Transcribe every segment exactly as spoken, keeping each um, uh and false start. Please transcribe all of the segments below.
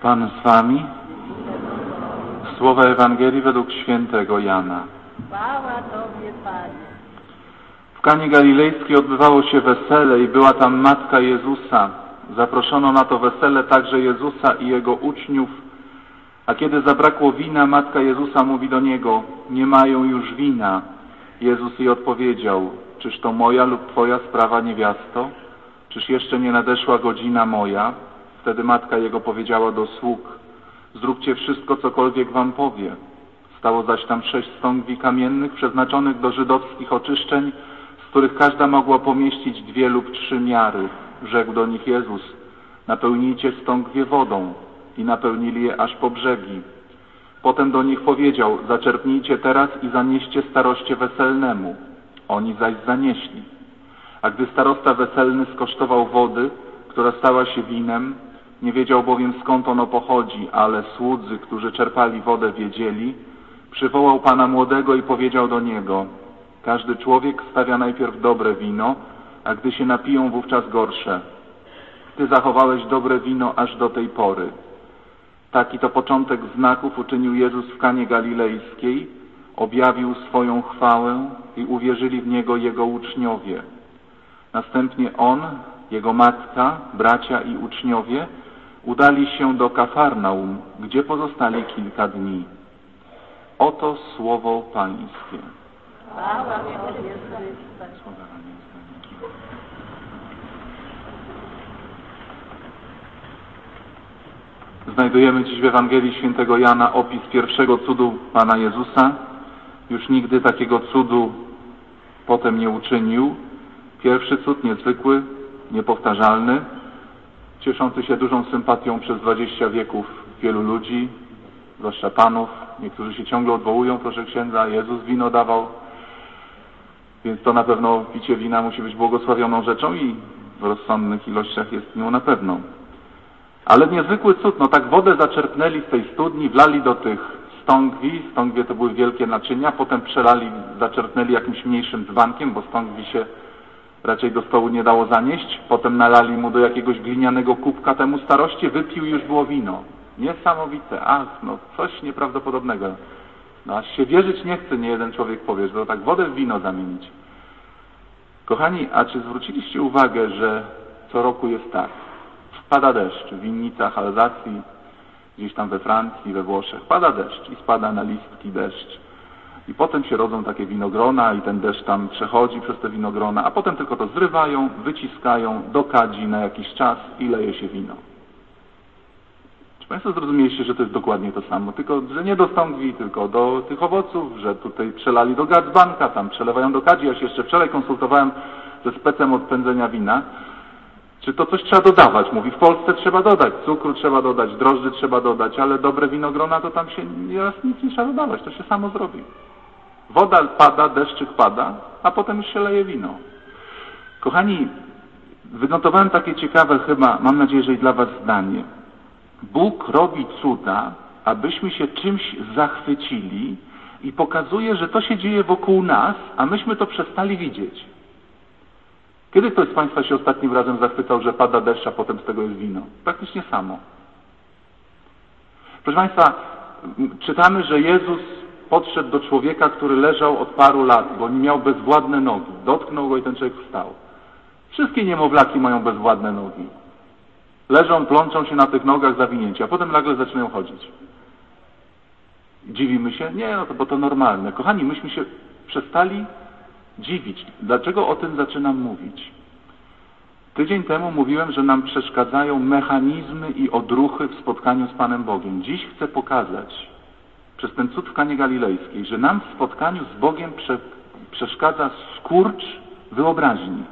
Pan z wami. Słowa Ewangelii według świętego Jana. Chwała Tobie, Panie. W Kanie Galilejskiej odbywało się wesele i była tam matka Jezusa. Zaproszono na to wesele także Jezusa i Jego uczniów. A kiedy zabrakło wina, matka Jezusa mówi do Niego: nie mają już wina. Jezus jej odpowiedział: czyż to moja lub Twoja sprawa, niewiasto? Czyż jeszcze nie nadeszła godzina moja? Wtedy matka Jego powiedziała do sług: zróbcie wszystko, cokolwiek wam powie. Stało zaś tam sześć stągwi kamiennych, przeznaczonych do żydowskich oczyszczeń, z których każda mogła pomieścić dwie lub trzy miary. Rzekł do nich Jezus: napełnijcie stągwie wodą. I napełnili je aż po brzegi. Potem do nich powiedział: zaczerpnijcie teraz i zanieście staroście weselnemu. Oni zaś zanieśli. A gdy starosta weselny skosztował wody, która stała się winem, nie wiedział bowiem skąd ono pochodzi, ale słudzy, którzy czerpali wodę, wiedzieli, przywołał pana młodego i powiedział do niego: każdy człowiek stawia najpierw dobre wino, a gdy się napiją, wówczas gorsze. Ty zachowałeś dobre wino aż do tej pory. Taki to początek znaków uczynił Jezus w Kanie Galilejskiej, objawił swoją chwałę i uwierzyli w Niego Jego uczniowie. Następnie On, Jego matka, bracia i uczniowie udali się do Kafarnaum, gdzie pozostali kilka dni. Oto słowo Pańskie. Chwała Tobie, Chryste. Znajdujemy dziś w Ewangelii świętego Jana opis pierwszego cudu Pana Jezusa. Już nigdy takiego cudu potem nie uczynił. Pierwszy cud niezwykły, niepowtarzalny, cieszący się dużą sympatią przez dwadzieścia wieków wielu ludzi, zwłaszcza panów. Niektórzy się ciągle odwołują, proszę księdza, Jezus wino dawał, więc to na pewno picie wina musi być błogosławioną rzeczą i w rozsądnych ilościach jest nią na pewno. Ale niezwykły cud, no tak wodę zaczerpnęli z tej studni, wlali do tych stągwi, stągwie to były wielkie naczynia, potem przelali, zaczerpnęli jakimś mniejszym dzbankiem, bo stągwi się raczej do stołu nie dało zanieść, potem nalali mu do jakiegoś glinianego kubka temu staroście, wypił i już było wino. Niesamowite, ach, no coś nieprawdopodobnego. No aż się wierzyć nie chce, nie jeden człowiek powie, że to tak wodę w wino zamienić. Kochani, a czy zwróciliście uwagę, że co roku jest tak? Pada deszcz w winnicach Alzacji, gdzieś tam we Francji, we Włoszech. Pada deszcz i spada na listki deszcz. I potem się rodzą takie winogrona i ten deszcz tam przechodzi przez te winogrona, a potem tylko to zrywają, wyciskają do kadzi na jakiś czas i leje się wino. Czy Państwo zrozumieliście, że to jest dokładnie to samo? Tylko, że nie do stągwi, tylko do tych owoców, że tutaj przelali do gadzbanka, tam przelewają do kadzi. Ja się jeszcze wczoraj konsultowałem ze specem od pędzenia wina. Czy to coś trzeba dodawać? Mówi, w Polsce trzeba dodać, cukru trzeba dodać, drożdży trzeba dodać, ale dobre winogrona to tam się nieraz nic nie trzeba dodawać, to się samo zrobi. Woda pada, deszczyk pada, a potem już się leje wino. Kochani, wynotowałem takie ciekawe chyba, mam nadzieję, że i dla Was zdanie. Bóg robi cuda, abyśmy się czymś zachwycili i pokazuje, że to się dzieje wokół nas, a myśmy to przestali widzieć. Kiedy ktoś z Państwa się ostatnim razem zachwycał, że pada deszcz, a potem z tego jest wino? Praktycznie samo. Proszę Państwa, czytamy, że Jezus podszedł do człowieka, który leżał od paru lat, bo miał bezwładne nogi. Dotknął go i ten człowiek wstał. Wszystkie niemowlaki mają bezwładne nogi. Leżą, plączą się na tych nogach zawinięci, a potem nagle zaczynają chodzić. Dziwimy się? Nie, no to, bo to normalne. Kochani, myśmy się przestali dziwić. Dlaczego o tym zaczynam mówić? Tydzień temu mówiłem, że nam przeszkadzają mechanizmy i odruchy w spotkaniu z Panem Bogiem. Dziś chcę pokazać przez ten cud w Kanie Galilejskiej, że nam w spotkaniu z Bogiem prze, przeszkadza skurcz wyobraźni.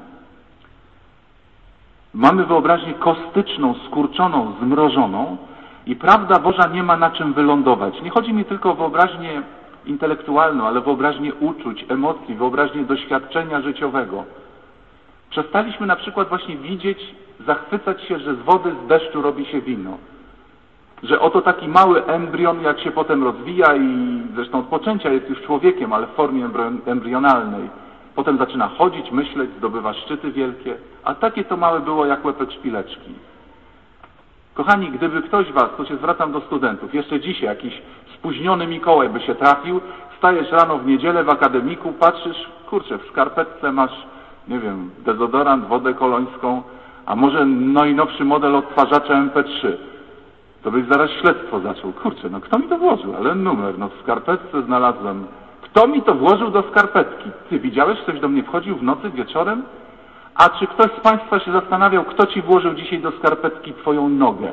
Mamy wyobraźnię kostyczną, skurczoną, zmrożoną i prawda Boża nie ma na czym wylądować. Nie chodzi mi tylko o wyobraźnię intelektualną, ale wyobraźnię uczuć, emocji, wyobraźnię doświadczenia życiowego. Przestaliśmy na przykład właśnie widzieć, zachwycać się, że z wody, z deszczu robi się wino. Że oto taki mały embrion, jak się potem rozwija i zresztą od poczęcia jest już człowiekiem, ale w formie embrionalnej. Potem zaczyna chodzić, myśleć, zdobywa szczyty wielkie, a takie to małe było jak łepek szpileczki. Kochani, gdyby ktoś was, tu się zwracam do studentów, jeszcze dzisiaj jakiś spóźniony Mikołaj by się trafił, wstajesz rano w niedzielę w akademiku, patrzysz, kurczę, w skarpetce masz, nie wiem, dezodorant, wodę kolońską, a może najnowszy model odtwarzacza em pe trzy. To byś zaraz śledztwo zaczął. Kurczę, no kto mi to włożył? Ale numer, no w skarpetce znalazłem. Kto mi to włożył do skarpetki? Ty widziałeś, ktoś do mnie wchodził w nocy, wieczorem? A czy ktoś z Państwa się zastanawiał, kto Ci włożył dzisiaj do skarpetki Twoją nogę?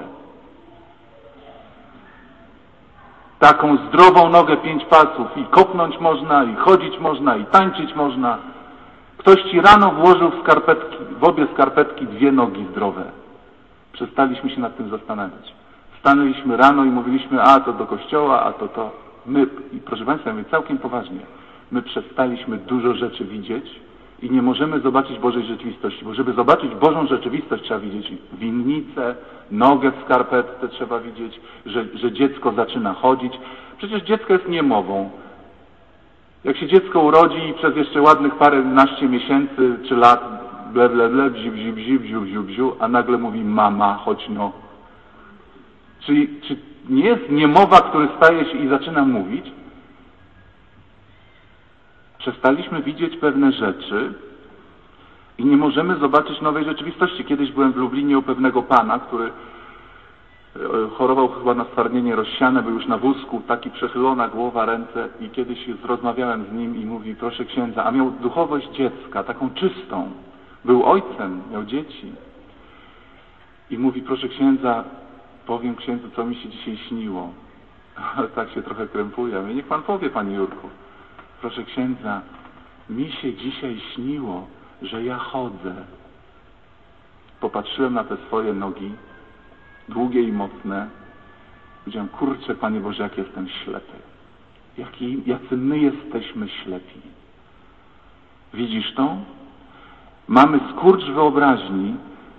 Taką zdrową nogę, pięć palców, i kopnąć można, i chodzić można, i tańczyć można. Ktoś Ci rano włożył w skarpetki, w obie skarpetki dwie nogi zdrowe. Przestaliśmy się nad tym zastanawiać. Stanęliśmy rano i mówiliśmy, a to do kościoła, a to to. My, i proszę Państwa, ja mówię całkiem poważnie, my przestaliśmy dużo rzeczy widzieć i nie możemy zobaczyć Bożej rzeczywistości, bo żeby zobaczyć Bożą rzeczywistość trzeba widzieć winnicę, nogę w skarpetce trzeba widzieć, że, że dziecko zaczyna chodzić. Przecież dziecko jest niemową. Jak się dziecko urodzi i przez jeszcze ładnych paręnaście miesięcy czy lat ble, ble, ble, bziu, bziu, bziu, bziu, bziu, bziu, a nagle mówi mama, chodź no. Czy, czy nie jest niemowa, który staje się i zaczyna mówić? Przestaliśmy widzieć pewne rzeczy i nie możemy zobaczyć nowej rzeczywistości. Kiedyś byłem w Lublinie u pewnego pana, który chorował chyba na stwardnienie rozsiane, był już na wózku, taki przechylona głowa, ręce, i kiedyś rozmawiałem z nim i mówi, proszę księdza, a miał duchowość dziecka, taką czystą. Był ojcem, miał dzieci. I mówi, proszę księdza, powiem księdzu, co mi się dzisiaj śniło. Ale tak się trochę krępuje. Mówię, niech pan powie, panie Jurku. Proszę księdza, mi się dzisiaj śniło, że ja chodzę. Popatrzyłem na te swoje nogi, długie i mocne. Powiedziałem, kurczę, Panie Boże, jak jestem ślepy. Jaki, jacy my jesteśmy ślepi. Widzisz to? Mamy skurcz wyobraźni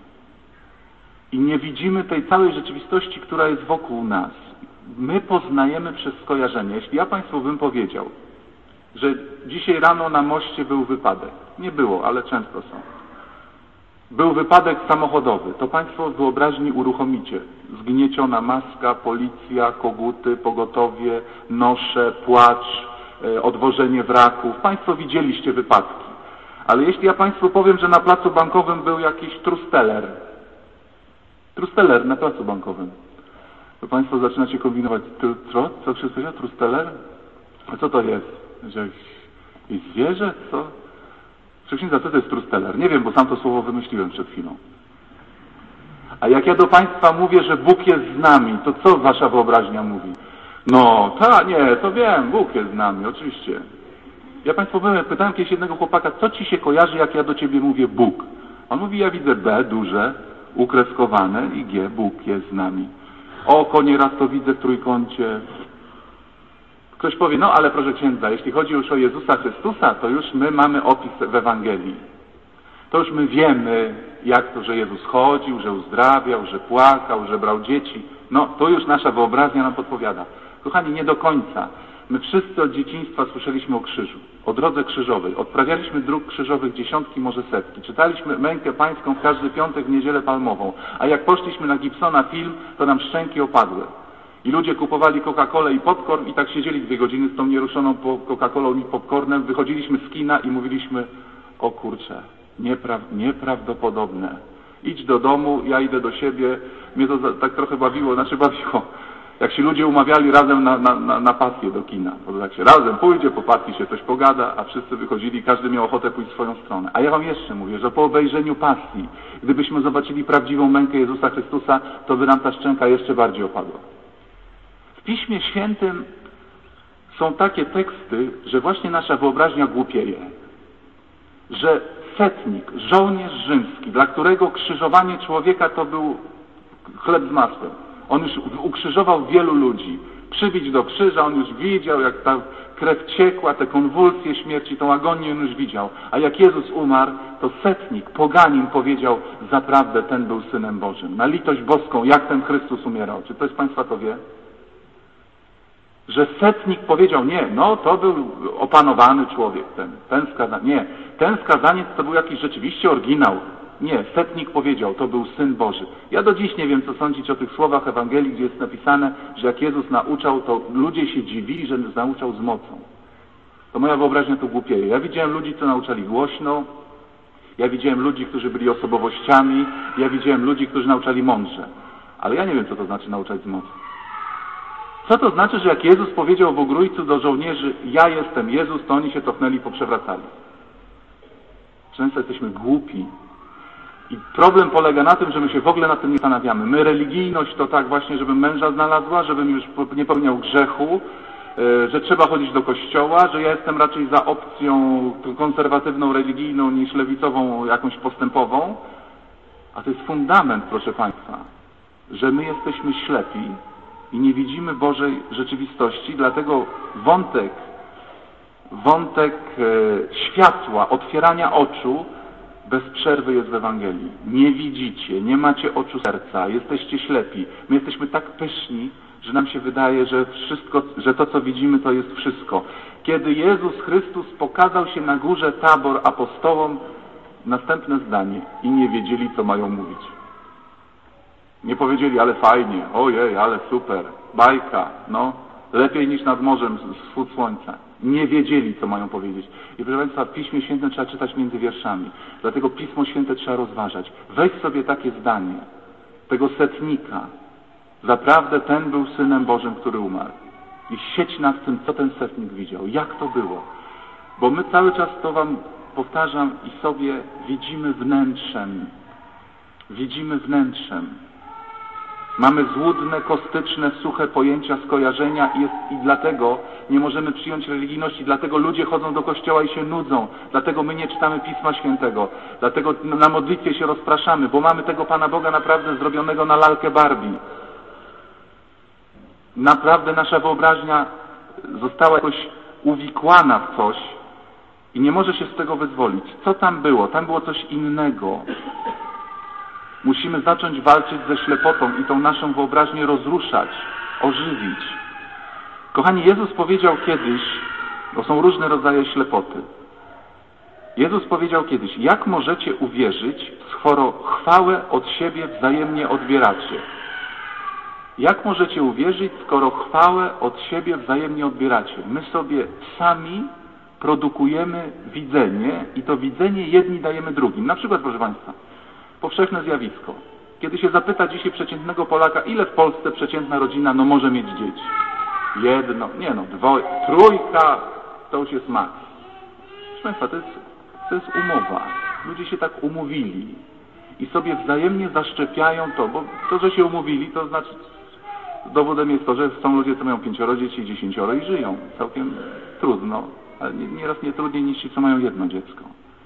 i nie widzimy tej całej rzeczywistości, która jest wokół nas. My poznajemy przez skojarzenie. Jeśli ja Państwu bym powiedział, że dzisiaj rano na moście był wypadek. Nie było, ale często są. Był wypadek samochodowy. To Państwo w wyobraźni uruchomicie. Zgnieciona maska, policja, koguty, pogotowie, nosze, płacz, odwożenie wraków. Państwo widzieliście wypadki. Ale jeśli ja Państwu powiem, że na placu bankowym był jakiś trusteler. Trusteler na placu bankowym. To Państwo zaczynacie kombinować. Co? Co Krzysztof powiedział? Trusteler? A co to jest? Że jest zwierzę? Co? Proszę księdza, co to jest trusteler? Nie wiem, bo sam to słowo wymyśliłem przed chwilą. A jak ja do Państwa mówię, że Bóg jest z nami, to co Wasza wyobraźnia mówi? No, ta, nie, to wiem, Bóg jest z nami, oczywiście. Ja Państwu powiem, pytałem kiedyś jednego chłopaka, co Ci się kojarzy, jak ja do Ciebie mówię Bóg? On mówi, ja widzę B duże, ukreskowane i G, Bóg jest z nami. Oko nieraz to widzę w trójkącie. Ktoś powie, no ale proszę księdza, jeśli chodzi już o Jezusa Chrystusa, to już my mamy opis w Ewangelii. To już my wiemy, jak to, że Jezus chodził, że uzdrawiał, że płakał, że brał dzieci. No, to już nasza wyobraźnia nam podpowiada. Kochani, nie do końca. My wszyscy od dzieciństwa słyszeliśmy o krzyżu, o drodze krzyżowej. Odprawialiśmy dróg krzyżowych dziesiątki, może setki. Czytaliśmy Mękę Pańską w każdy piątek w Niedzielę Palmową. A jak poszliśmy na Gibsona film, to nam szczęki opadły. I ludzie kupowali Coca-Colę i popcorn i tak siedzieli dwie godziny z tą nieruszoną Coca-Colą i popcornem. Wychodziliśmy z kina i mówiliśmy, o kurczę, niepra nieprawdopodobne. Idź do domu, ja idę do siebie. Mnie to tak trochę bawiło, znaczy bawiło. Jak się ludzie umawiali razem na, na, na, na pasję do kina. To tak się razem pójdzie, po pasji się coś pogada, a wszyscy wychodzili, każdy miał ochotę pójść w swoją stronę. A ja wam jeszcze mówię, że po obejrzeniu pasji, gdybyśmy zobaczyli prawdziwą mękę Jezusa Chrystusa, to by nam ta szczęka jeszcze bardziej opadła. W Piśmie Świętym są takie teksty, że właśnie nasza wyobraźnia głupieje. Że setnik, żołnierz rzymski, dla którego krzyżowanie człowieka to był chleb z masłem. On już ukrzyżował wielu ludzi. Przybić do krzyża, on już widział, jak ta krew ciekła, te konwulsje śmierci, tą agonię on już widział. A jak Jezus umarł, to setnik, poganin powiedział, zaprawdę ten był Synem Bożym. Na litość boską, jak ten Chrystus umierał. Czy ktoś z Państwa to wie? Że setnik powiedział, nie, no to był opanowany człowiek ten, ten skazaniec. Nie, ten skazaniec to był jakiś rzeczywiście oryginał. Nie, setnik powiedział, to był Syn Boży. Ja do dziś nie wiem, co sądzić o tych słowach Ewangelii, gdzie jest napisane, że jak Jezus nauczał, to ludzie się dziwili, że nauczał z mocą. To moja wyobraźnia tu głupieje. Ja widziałem ludzi, co nauczali głośno, ja widziałem ludzi, którzy byli osobowościami, ja widziałem ludzi, którzy nauczali mądrze. Ale ja nie wiem, co to znaczy nauczać z mocą. Co to znaczy, że jak Jezus powiedział w Ogrójcu do żołnierzy, ja jestem Jezus, to oni się cofnęli i poprzewracali. Często jesteśmy głupi. I problem polega na tym, że my się w ogóle nad tym nie zastanawiamy. My religijność to tak właśnie, żebym męża znalazła, żebym już nie popełniał grzechu, że trzeba chodzić do kościoła, że ja jestem raczej za opcją konserwatywną, religijną niż lewicową, jakąś postępową. A to jest fundament, proszę Państwa, że my jesteśmy ślepi i nie widzimy Bożej rzeczywistości, dlatego wątek, wątek e, światła, otwierania oczu bez przerwy jest w Ewangelii. Nie widzicie, nie macie oczu serca, jesteście ślepi. My jesteśmy tak pyszni, że nam się wydaje, że wszystko, że to, co widzimy, to jest wszystko. Kiedy Jezus Chrystus pokazał się na górze Tabor apostołom, następne zdanie, i nie wiedzieli, co mają mówić. Nie powiedzieli, ale fajnie, ojej, ale super, bajka, no, lepiej niż nad morzem wschód słońca. Nie wiedzieli, co mają powiedzieć. I proszę Państwa, w Piśmie Świętym trzeba czytać między wierszami. Dlatego Pismo Święte trzeba rozważać. Weź sobie takie zdanie, tego setnika. Zaprawdę ten był Synem Bożym, który umarł. I siedź nad tym, co ten setnik widział. Jak to było? Bo my cały czas to Wam powtarzam i sobie widzimy wnętrzem. Widzimy wnętrzem. Mamy złudne, kostyczne, suche pojęcia, skojarzenia i, jest, i dlatego nie możemy przyjąć religijności, dlatego ludzie chodzą do kościoła i się nudzą, dlatego my nie czytamy Pisma Świętego, dlatego na modlitwie się rozpraszamy, bo mamy tego Pana Boga naprawdę zrobionego na lalkę Barbie. Naprawdę nasza wyobraźnia została jakoś uwikłana w coś i nie może się z tego wyzwolić. Co tam było? Tam było coś innego. Musimy zacząć walczyć ze ślepotą i tą naszą wyobraźnię rozruszać, ożywić. Kochani, Jezus powiedział kiedyś, bo są różne rodzaje ślepoty. Jezus powiedział kiedyś, jak możecie uwierzyć, skoro chwałę od siebie wzajemnie odbieracie? Jak możecie uwierzyć, skoro chwałę od siebie wzajemnie odbieracie? My sobie sami produkujemy widzenie i to widzenie jedni dajemy drugim. Na przykład, proszę Państwa, powszechne zjawisko. Kiedy się zapyta dzisiaj przeciętnego Polaka, ile w Polsce przeciętna rodzina no może mieć dzieci? Jedno, nie no, dwoje, trójka, to już jest maks. Proszę Państwa, to jest, to jest umowa. Ludzie się tak umówili i sobie wzajemnie zaszczepiają to, bo to, że się umówili, to znaczy dowodem jest to, że są ludzie, co mają pięcioro dzieci, dziesięcioro i żyją. Całkiem trudno, ale nieraz nie trudniej niż ci, co mają jedno dziecko.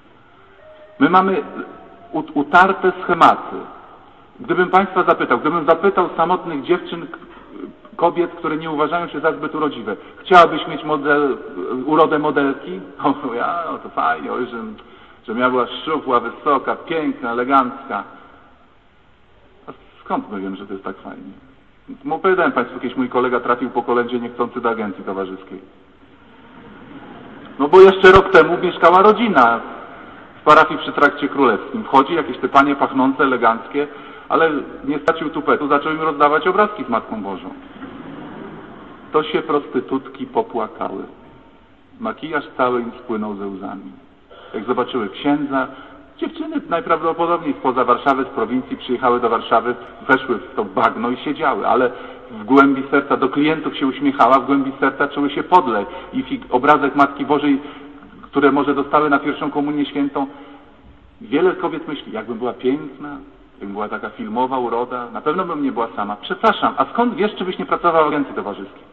My mamy utarte schematy. Gdybym Państwa zapytał, gdybym zapytał samotnych dziewczyn, kobiet, które nie uważają się za zbyt urodziwe, chciałabyś mieć model, urodę modelki? O, ja, no to fajnie, oj, że, że miała była szczupła, wysoka, piękna, elegancka. A skąd my wiemy, że to jest tak fajnie? Opowiadałem Państwu, kiedyś mój kolega trafił po kolędzie niechcący do agencji towarzyskiej. No bo jeszcze rok temu mieszkała rodzina w parafii przy Trakcie Królewskim. Wchodzi jakieś te panie pachnące, eleganckie, ale nie stracił tupetu, zaczął im rozdawać obrazki z Matką Bożą. To się prostytutki popłakały. Makijaż cały im spłynął ze łzami. Jak zobaczyły księdza, dziewczyny najprawdopodobniej spoza Warszawy, z prowincji przyjechały do Warszawy, weszły w to bagno i siedziały, ale w głębi serca do klientów się uśmiechała, w głębi serca czuły się podle i obrazek Matki Bożej, które może dostały na pierwszą komunię świętą. Wiele kobiet myśli, jakbym była piękna, jakbym była taka filmowa uroda, na pewno bym nie była sama. Przepraszam, a skąd wiesz, czy byś nie pracowała w agencji towarzyskiej?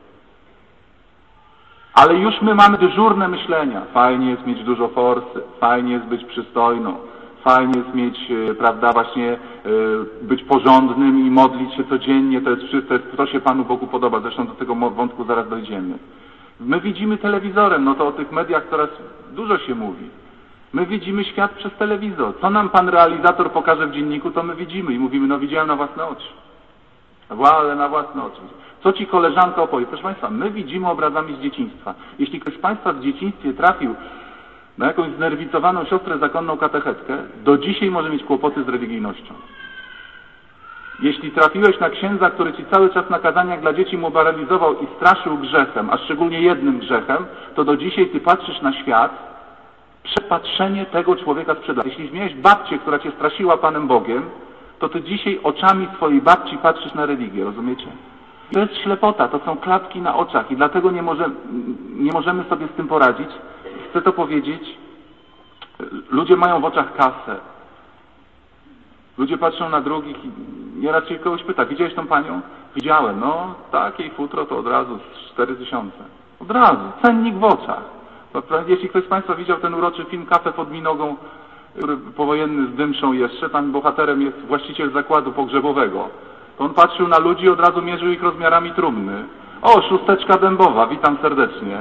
Ale już my mamy dyżurne myślenia. Fajnie jest mieć dużo forsy, fajnie jest być przystojną, fajnie jest mieć, prawda, właśnie być porządnym i modlić się codziennie. To jest wszystko, to się Panu Bogu podoba. Zresztą do tego wątku zaraz dojdziemy. My widzimy telewizorem, no to o tych mediach coraz dużo się mówi. My widzimy świat przez telewizor. Co nam Pan realizator pokaże w dzienniku, to my widzimy i mówimy, no widziałem na własne oczy. Ale na własne oczy. Co Ci koleżanka opowie? Proszę Państwa, my widzimy obrazami z dzieciństwa. Jeśli ktoś z Państwa w dzieciństwie trafił na jakąś znerwicowaną siostrę zakonną katechetkę, do dzisiaj może mieć kłopoty z religijnością. Jeśli trafiłeś na księdza, który ci cały czas na kazaniach dla dzieci moralizował i straszył grzechem, a szczególnie jednym grzechem, to do dzisiaj ty patrzysz na świat, przepatrzenie tego człowieka sprzed lat. Jeśli miałeś babcię, która cię straszyła Panem Bogiem, to ty dzisiaj oczami swojej babci patrzysz na religię, rozumiecie? To jest ślepota, to są klapki na oczach i dlatego nie, może, nie możemy sobie z tym poradzić. Chcę to powiedzieć, ludzie mają w oczach kasę. Ludzie patrzą na drugich i nieraz się kogoś pyta, widziałeś tą panią? Widziałem, no takiej futro to od razu cztery tysiące. Od razu, cennik w oczach. Jeśli ktoś z Państwa widział ten uroczy film Kafę pod minogą, który powojenny z Dymszą jeszcze, tam bohaterem jest właściciel zakładu pogrzebowego. To on patrzył na ludzi i od razu mierzył ich rozmiarami trumny. O, szósteczka dębowa, witam serdecznie.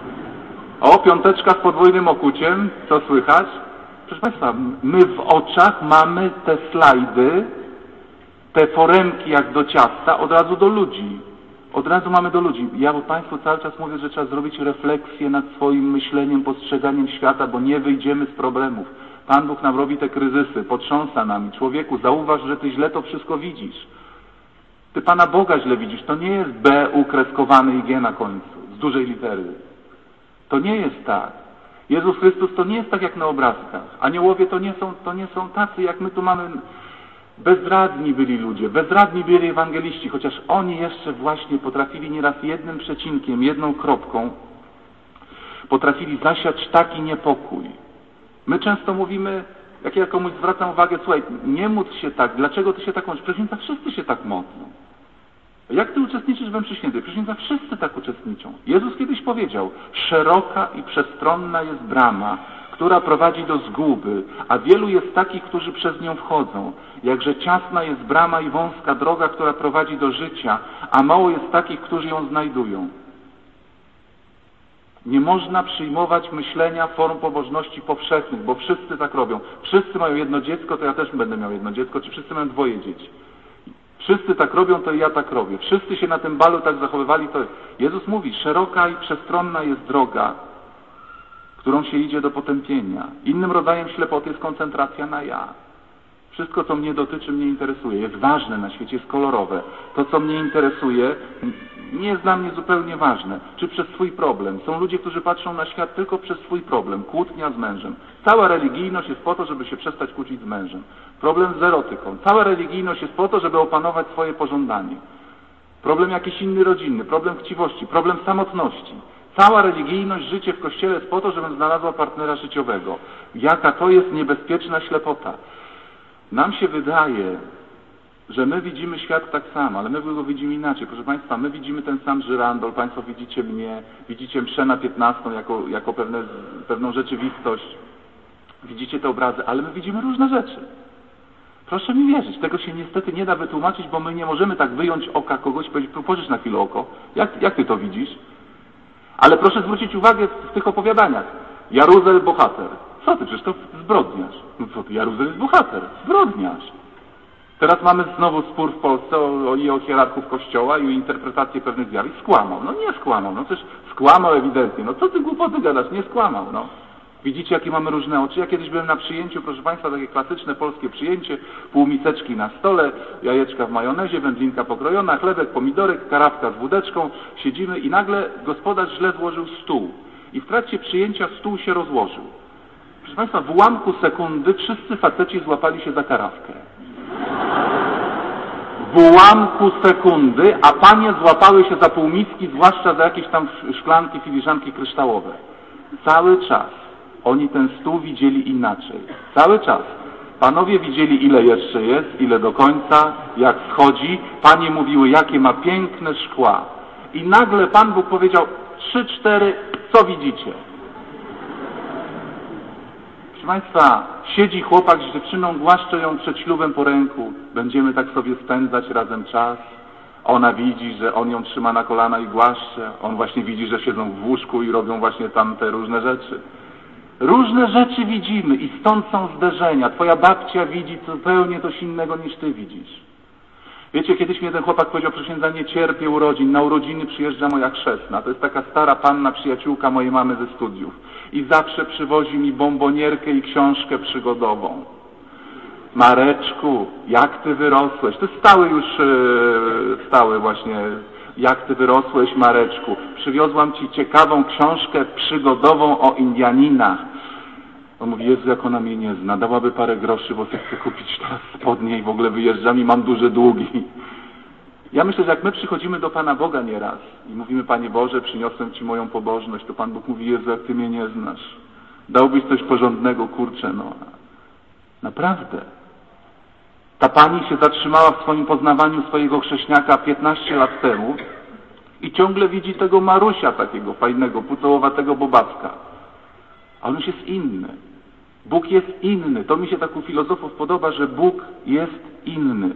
O, piąteczka z podwójnym okuciem, co słychać? Proszę Państwa, my w oczach mamy te slajdy, te foremki jak do ciasta, od razu do ludzi. Od razu mamy do ludzi. Ja Państwu cały czas mówię, że trzeba zrobić refleksję nad swoim myśleniem, postrzeganiem świata, bo nie wyjdziemy z problemów. Pan Bóg nam robi te kryzysy, potrząsa nami. Człowieku, zauważ, że ty źle to wszystko widzisz. Ty Pana Boga źle widzisz. To nie jest B ukreskowany i G na końcu, z dużej litery. To nie jest tak. Jezus Chrystus to nie jest tak jak na obrazkach. Aniołowie to nie są, to nie są tacy, jak my tu mamy. Bezradni byli ludzie, bezradni byli ewangeliści, chociaż oni jeszcze właśnie potrafili nieraz jednym przecinkiem, jedną kropką, potrafili zasiać taki niepokój. My często mówimy, jak ja komuś zwracam uwagę, słuchaj, nie módl się tak, dlaczego ty się tak modlisz? Przecież wszyscy się tak modlą. Jak ty uczestniczysz we mszy świętej? Przecież wszyscy tak uczestniczą. Jezus kiedyś powiedział, szeroka i przestronna jest brama, która prowadzi do zguby, a wielu jest takich, którzy przez nią wchodzą. Jakże ciasna jest brama i wąska droga, która prowadzi do życia, a mało jest takich, którzy ją znajdują. Nie można przyjmować myślenia form pobożności powszechnych, bo wszyscy tak robią. Wszyscy mają jedno dziecko, to ja też będę miał jedno dziecko, czy wszyscy mają dwoje dzieci. Wszyscy tak robią, to i ja tak robię. Wszyscy się na tym balu tak zachowywali, to Jezus mówi, szeroka i przestronna jest droga, którą się idzie do potępienia. Innym rodzajem ślepoty jest koncentracja na ja. Wszystko, co mnie dotyczy, mnie interesuje. Jest ważne na świecie, jest kolorowe. To, co mnie interesuje, nie jest dla mnie zupełnie ważne. Czy przez swój problem. Są ludzie, którzy patrzą na świat tylko przez swój problem. Kłótnia z mężem. Cała religijność jest po to, żeby się przestać kłócić z mężem. Problem z erotyką. Cała religijność jest po to, żeby opanować swoje pożądanie. Problem jakiś inny rodzinny. Problem chciwości. Problem samotności. Cała religijność, życie w Kościele jest po to, żebym znalazła partnera życiowego. Jaka to jest niebezpieczna ślepota. Nam się wydaje, że my widzimy świat tak samo, ale my go widzimy inaczej. Proszę Państwa, my widzimy ten sam żyrandol, Państwo widzicie mnie, widzicie mszę na piętnastą jako, jako pewne, pewną rzeczywistość. Widzicie te obrazy, ale my widzimy różne rzeczy. Proszę mi wierzyć, tego się niestety nie da wytłumaczyć, bo my nie możemy tak wyjąć oka kogoś i powiedzieć, pożysz na chwilę oko. Jak, jak Ty to widzisz? Ale proszę zwrócić uwagę w tych opowiadaniach. Jaruzel bohater. Co ty, przecież to zbrodniarz. No co ty, Jaruzel jest bohater, zbrodniarz. Teraz mamy znowu spór w Polsce o, o, i o hierarchów Kościoła i o interpretację pewnych zjawisk. Skłamał. No nie skłamał. No przecież skłamał ewidentnie. No co ty głupoty gadasz? Nie skłamał. No. Widzicie, jakie mamy różne oczy. Ja kiedyś byłem na przyjęciu, proszę Państwa, takie klasyczne polskie przyjęcie, półmiseczki na stole, jajeczka w majonezie, wędlinka pokrojona, chlebek, pomidorek, karawka z wódeczką. Siedzimy i nagle gospodarz źle złożył stół. I w trakcie przyjęcia stół się rozłożył. Proszę Państwa, w ułamku sekundy wszyscy faceci złapali się za karawkę. W ułamku sekundy, a panie złapały się za półmiski, zwłaszcza za jakieś tam szklanki, filiżanki kryształowe. Cały czas oni ten stół widzieli inaczej. Cały czas. Panowie widzieli, ile jeszcze jest, ile do końca, jak schodzi. Panie mówiły, jakie ma piękne szkła. I nagle Pan Bóg powiedział, trzy, cztery, co widzicie? Proszę Państwa, siedzi chłopak z dziewczyną, głaszcze ją przed ślubem po ręku. Będziemy tak sobie spędzać razem czas. Ona widzi, że on ją trzyma na kolana i głaszcze. On właśnie widzi, że siedzą w łóżku i robią właśnie tam te różne rzeczy. Różne rzeczy widzimy i stąd są zderzenia. Twoja babcia widzi zupełnie coś innego niż ty widzisz. Wiecie, kiedyś mi jeden chłopak powiedział, proszę księdza, nie cierpię urodzin, na urodziny przyjeżdża moja chrzestna. To jest taka stara panna, przyjaciółka mojej mamy ze studiów. I zawsze przywozi mi bombonierkę i książkę przygodową. Mareczku, jak ty wyrosłeś? To jest stały już, stały właśnie, jak ty wyrosłeś, Mareczku. Przywiozłam ci ciekawą książkę przygodową o Indianinach. On mówi, Jezu, jak ona mnie nie zna, dałaby parę groszy, bo chcę kupić teraz spodnie i w ogóle wyjeżdżam i mam duże długi. Ja myślę, że jak my przychodzimy do Pana Boga nieraz i mówimy, Panie Boże, przyniosłem Ci moją pobożność, to Pan Bóg mówi, Jezu, jak Ty mnie nie znasz. Dałbyś coś porządnego, kurczę, no. Naprawdę. Ta pani się zatrzymała w swoim poznawaniu swojego chrześniaka piętnaście lat temu i ciągle widzi tego Marusia takiego fajnego, pucołowatego bobacka. A on już jest inny. Bóg jest inny. To mi się tak u filozofów podoba, że Bóg jest inny.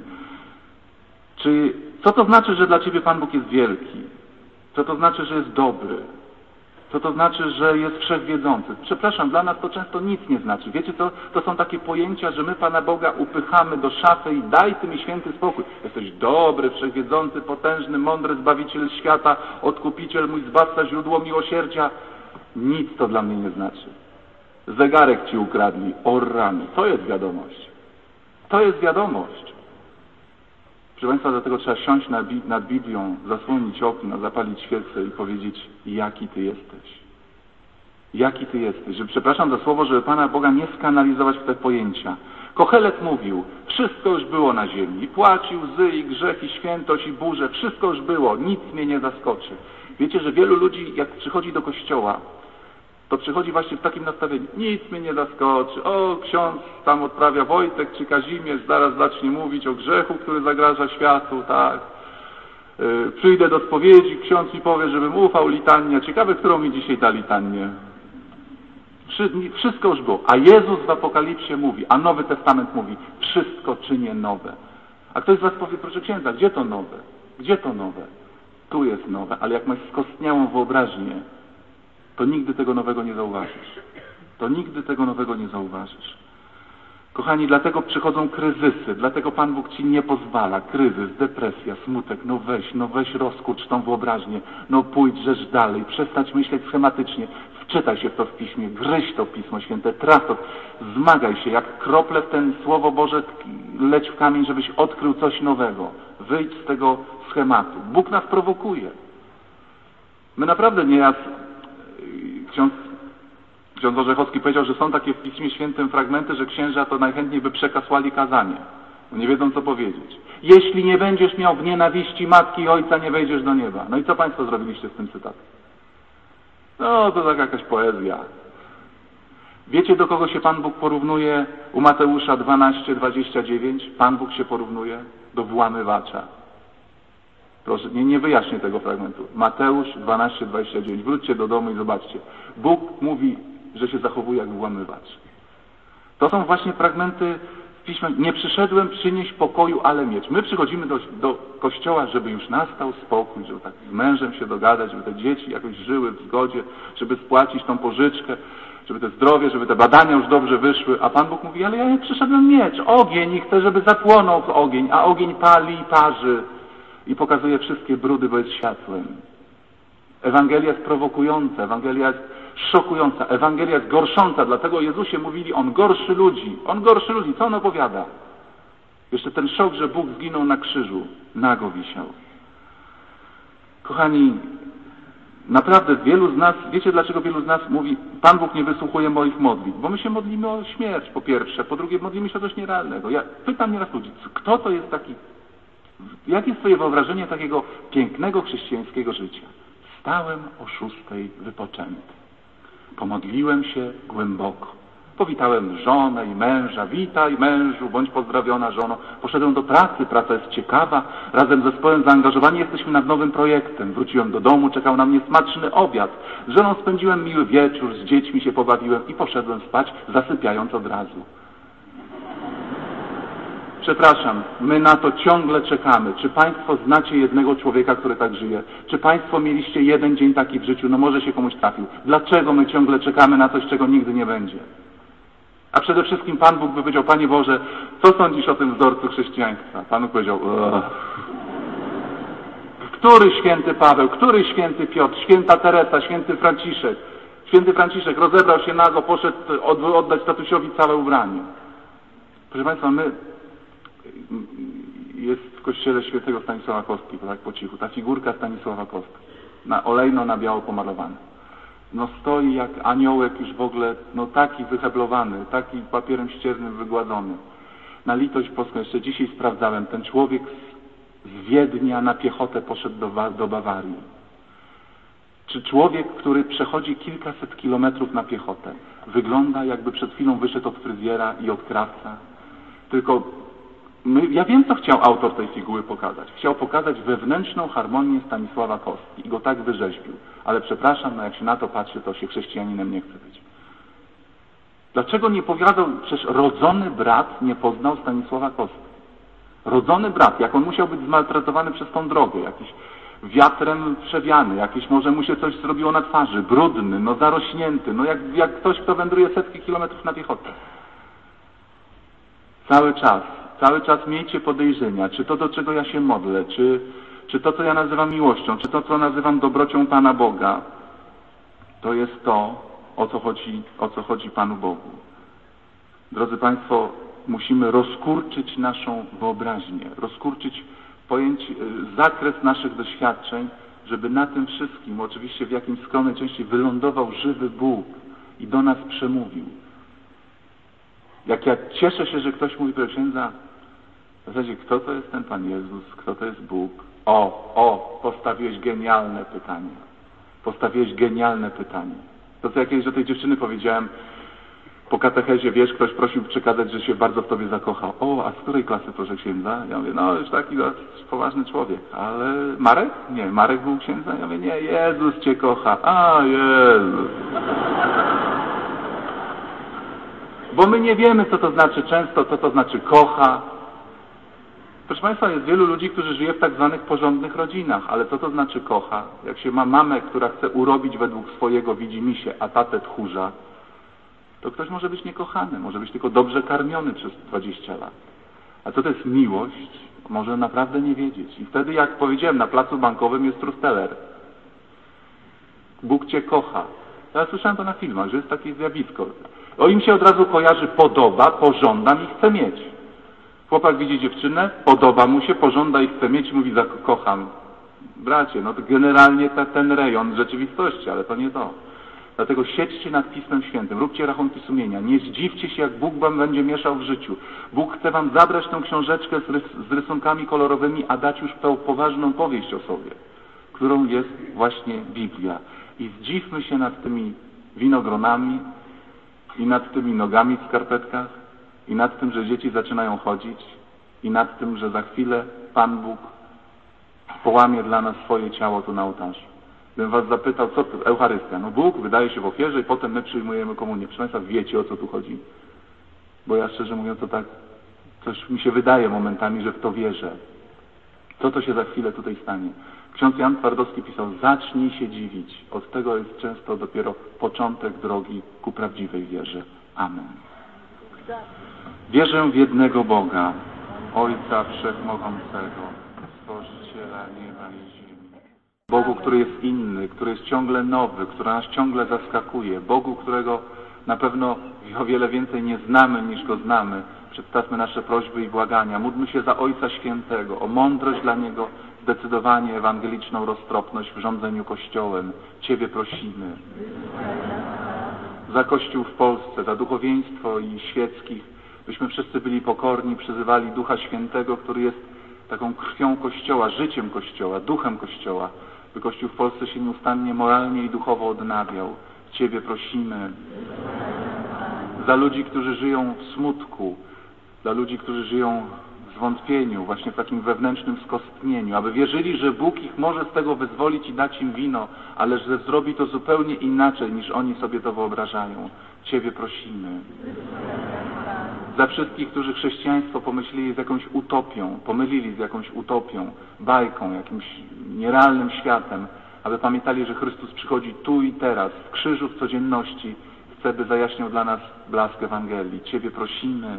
Czy, co to znaczy, że dla Ciebie Pan Bóg jest wielki? Co to znaczy, że jest dobry? Co to znaczy, że jest wszechwiedzący? Przepraszam, dla nas to często nic nie znaczy. Wiecie co? To są takie pojęcia, że my Pana Boga upychamy do szafy i daj Ty mi święty spokój. Jesteś dobry, wszechwiedzący, potężny, mądry, Zbawiciel świata, Odkupiciel, mój Zbawca, źródło miłosierdzia. Nic to dla mnie nie znaczy. Zegarek Ci ukradli, o rany. To jest wiadomość. To jest wiadomość. Proszę Państwa, dlatego trzeba siąść nad Biblią, zasłonić okno, zapalić świecę i powiedzieć, jaki Ty jesteś. Jaki Ty jesteś. Że, przepraszam za słowo, żeby Pana Boga nie skanalizować w te pojęcia. Kochelet mówił, wszystko już było na ziemi. I płacz, i łzy, i grzech, i świętość, i burze. Wszystko już było. Nic mnie nie zaskoczy. Wiecie, że wielu ludzi, jak przychodzi do kościoła, to przychodzi właśnie w takim nastawieniu. Nic mnie nie zaskoczy. O, ksiądz tam odprawia Wojtek czy Kazimierz, zaraz zacznie mówić o grzechu, który zagraża światu, tak. Yy, przyjdę do spowiedzi, ksiądz mi powie, żebym ufał, litania. Ciekawe, którą mi dzisiaj da litanię. Wszystko już było. A Jezus w Apokalipsie mówi, a Nowy Testament mówi, wszystko czynię nowe. A ktoś z Was powie, proszę księdza, gdzie to nowe? Gdzie to nowe? Tu jest nowe, ale jak masz skostniałą wyobraźnię, to nigdy tego nowego nie zauważysz. To nigdy tego nowego nie zauważysz. Kochani, dlatego przychodzą kryzysy, dlatego Pan Bóg Ci nie pozwala. Kryzys, depresja, smutek, no weź, no weź rozkurcz tą wyobraźnię, no pójdź rzecz dalej, przestać myśleć schematycznie, wczytaj się w to w Piśmie, gryź to Pismo Święte, traf to, zmagaj się, jak krople w ten Słowo Boże leć w kamień, żebyś odkrył coś nowego. Wyjdź z tego schematu. Bóg nas prowokuje. My naprawdę nieraz, ksiądz, ksiądz Orzechowski powiedział, że są takie w Piśmie Świętym fragmenty, że księża to najchętniej by przekasłali kazanie. Nie wiedzą, co powiedzieć. Jeśli nie będziesz miał w nienawiści matki i ojca, nie wejdziesz do nieba. No i co Państwo zrobiliście z tym cytatem? No, to tak jakaś poezja. Wiecie, do kogo się Pan Bóg porównuje u Mateusza dwanaście, dwadzieścia dziewięć? Pan Bóg się porównuje do włamywacza. Proszę, nie, nie wyjaśnię tego fragmentu. Mateusz dwanaście, dwadzieścia dziewięć. Wróćcie do domu i zobaczcie. Bóg mówi, że się zachowuje jak włamywacz. To są właśnie fragmenty w Piśmie. Nie przyszedłem przynieść pokoju, ale miecz. My przychodzimy do, do kościoła, żeby już nastał spokój, żeby tak z mężem się dogadać, żeby te dzieci jakoś żyły w zgodzie, żeby spłacić tą pożyczkę, żeby te zdrowie, żeby te badania już dobrze wyszły. A Pan Bóg mówi, ale ja nie przyszedłem miecz, ogień i chcę, żeby zapłonął ogień, a ogień pali i parzy i pokazuje wszystkie brudy, bo jest światłem. Ewangelia jest prowokująca, Ewangelia jest szokująca, Ewangelia jest gorsząca, dlatego o Jezusie mówili, On gorszy ludzi, On gorszy ludzi, co On opowiada? Jeszcze ten szok, że Bóg zginął na krzyżu, nago wisiał. Kochani, naprawdę wielu z nas, wiecie dlaczego wielu z nas mówi, Pan Bóg nie wysłuchuje moich modlitw? Bo my się modlimy o śmierć po pierwsze, po drugie modlimy się o coś nierealnego. Ja pytam nieraz ludzi, kto to jest taki, jakie jest Twoje wyobrażenie takiego pięknego chrześcijańskiego życia? Wstałem o szóstej wypoczęty. Pomodliłem się głęboko. Powitałem żonę i męża. Witaj mężu, bądź pozdrowiona żono. Poszedłem do pracy, praca jest ciekawa. Razem z zespołem zaangażowani jesteśmy nad nowym projektem. Wróciłem do domu, czekał na mnie smaczny obiad. Z żoną spędziłem miły wieczór, z dziećmi się pobawiłem i poszedłem spać, zasypiając od razu. Przepraszam, my na to ciągle czekamy. Czy Państwo znacie jednego człowieka, który tak żyje? Czy Państwo mieliście jeden dzień taki w życiu? No może się komuś trafił. Dlaczego my ciągle czekamy na coś, czego nigdy nie będzie? A przede wszystkim Pan Bóg by powiedział, Panie Boże, co sądzisz o tym wzorcu chrześcijaństwa? Pan Bóg powiedział, Ugh. Który święty Paweł, który święty Piotr, święta Teresa, święty Franciszek, święty Franciszek rozebrał się nago, poszedł oddać tatusiowi całe ubranie. Proszę Państwa, my, jest w kościele świętego Stanisława Kostki, tak po cichu, ta figurka Stanisława Kostki, na olejno, na biało pomalowana. No stoi jak aniołek już w ogóle, no taki wyheblowany, taki papierem ściernym wygładzony. Na litość boską, jeszcze dzisiaj sprawdzałem, ten człowiek z Wiednia na piechotę poszedł do, do Bawarii. Czy człowiek, który przechodzi kilkaset kilometrów na piechotę, wygląda jakby przed chwilą wyszedł od fryzjera i od krawca? Tylko my, ja wiem, co chciał autor tej figury pokazać. Chciał pokazać wewnętrzną harmonię Stanisława Kostki i go tak wyrzeźbił. Ale przepraszam, no jak się na to patrzy, to się chrześcijaninem nie chce być. Dlaczego nie powiadał, przecież rodzony brat nie poznał Stanisława Kostki. Rodzony brat, jak on musiał być zmaltretowany przez tą drogę, jakiś wiatrem przewiany, jakieś może mu się coś zrobiło na twarzy, brudny, no zarośnięty, no jak, jak ktoś, kto wędruje setki kilometrów na piechotę. Cały czas, cały czas miejcie podejrzenia, czy to, do czego ja się modlę, czy, czy to, co ja nazywam miłością, czy to, co nazywam dobrocią Pana Boga, to jest to, o co chodzi, o co chodzi Panu Bogu. Drodzy Państwo, musimy rozkurczyć naszą wyobraźnię, rozkurczyć pojęcie, zakres naszych doświadczeń, żeby na tym wszystkim, oczywiście w jakimś skromnej części, wylądował żywy Bóg i do nas przemówił. Jak ja cieszę się, że ktoś mówi do księdza, w zasadzie kto to jest ten Pan Jezus, kto to jest Bóg? O, o, postawiłeś genialne pytanie. Postawiłeś genialne pytanie. To, co ja kiedyś do tej dziewczyny powiedziałem, po katechezie, wiesz, ktoś prosił przekazać, że się bardzo w tobie zakochał. O, a z której klasy, proszę księdza? Ja mówię, no już taki no, poważny człowiek. Ale Marek? Nie, Marek był księdza? Ja mówię, nie, Jezus cię kocha. A, Jezus. Bo my nie wiemy, co to znaczy często, co to znaczy kocha. Proszę Państwa, jest wielu ludzi, którzy żyje w tak zwanych porządnych rodzinach, ale co to znaczy kocha? Jak się ma mamę, która chce urobić według swojego widzimisię, a tatę tchórza, to ktoś może być niekochany, może być tylko dobrze karmiony przez dwadzieścia lat. A co to jest miłość? Może naprawdę nie wiedzieć. I wtedy, jak powiedziałem, na placu bankowym jest trusteler. Bóg cię kocha. Ja słyszałem to na filmach, że jest takie zjawisko. O, im się od razu kojarzy podoba, pożądam i chcę mieć. Chłopak widzi dziewczynę, podoba mu się, pożąda i chce mieć i mówi, kocham. Bracie, no to generalnie ta, ten rejon rzeczywistości, ale to nie to. Dlatego siedźcie nad Pismem Świętym, róbcie rachunki sumienia, nie zdziwcie się, jak Bóg wam będzie mieszał w życiu. Bóg chce wam zabrać tę książeczkę z, rys z rysunkami kolorowymi, a dać już tę poważną powieść o sobie, którą jest właśnie Biblia. I zdziwmy się nad tymi winogronami i nad tymi nogami w skarpetkach i nad tym, że dzieci zaczynają chodzić i nad tym, że za chwilę Pan Bóg połamie dla nas swoje ciało tu na ołtarzu. Gdybym was zapytał, co to Eucharystia? No Bóg wydaje się w ofierze i potem my przyjmujemy komunię. Proszę Państwa, wiecie, o co tu chodzi? Bo ja szczerze mówiąc, to tak coś mi się wydaje momentami, że w to wierzę. Co to się za chwilę tutaj stanie? Ksiądz Jan Twardowski pisał, zacznij się dziwić. Od tego jest często dopiero początek drogi ku prawdziwej wierze. Amen. Wierzę w jednego Boga, Ojca Wszechmogącego, Stworzyciela nieba i ziemi. Bogu, który jest inny, który jest ciągle nowy, który nas ciągle zaskakuje. Bogu, którego na pewno o wiele więcej nie znamy niż Go znamy. Przedstawmy nasze prośby i błagania. Módlmy się za Ojca Świętego, o mądrość dla Niego, zdecydowanie ewangeliczną roztropność w rządzeniu Kościołem. Ciebie prosimy. Za Kościół w Polsce, za duchowieństwo i świeckich, byśmy wszyscy byli pokorni, przyzywali Ducha Świętego, który jest taką krwią Kościoła, życiem Kościoła, duchem Kościoła, by Kościół w Polsce się nieustannie moralnie i duchowo odnawiał. Ciebie prosimy. Za ludzi, którzy żyją w smutku, dla ludzi, którzy żyją w zwątpieniu, właśnie w takim wewnętrznym skostnieniu, aby wierzyli, że Bóg ich może z tego wyzwolić i dać im wino, ale że zrobi to zupełnie inaczej, niż oni sobie to wyobrażają. Ciebie prosimy. Za wszystkich, którzy chrześcijaństwo pomyśleli z jakąś utopią, pomylili z jakąś utopią, bajką, jakimś nierealnym światem, aby pamiętali, że Chrystus przychodzi tu i teraz, w krzyżu, w codzienności, Chcę, by zajaśniał dla nas blask Ewangelii. Ciebie prosimy.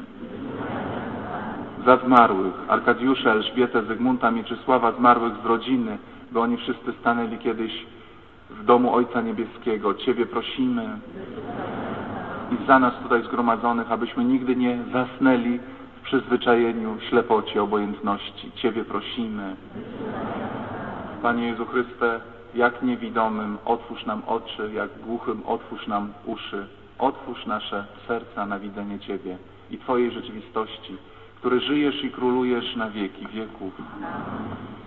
Za zmarłych, Arkadiusza, Elżbietę, Zygmunta, Mieczysława, zmarłych z rodziny, by oni wszyscy stanęli kiedyś w domu Ojca Niebieskiego. Ciebie prosimy. I za nas tutaj zgromadzonych, abyśmy nigdy nie zasnęli w przyzwyczajeniu, ślepocie, obojętności. Ciebie prosimy. Panie Jezu Chryste, jak niewidomym otwórz nam oczy, jak głuchym otwórz nam uszy. Otwórz nasze serca na widzenie Ciebie i Twojej rzeczywistości, który żyjesz i królujesz na wieki wieków.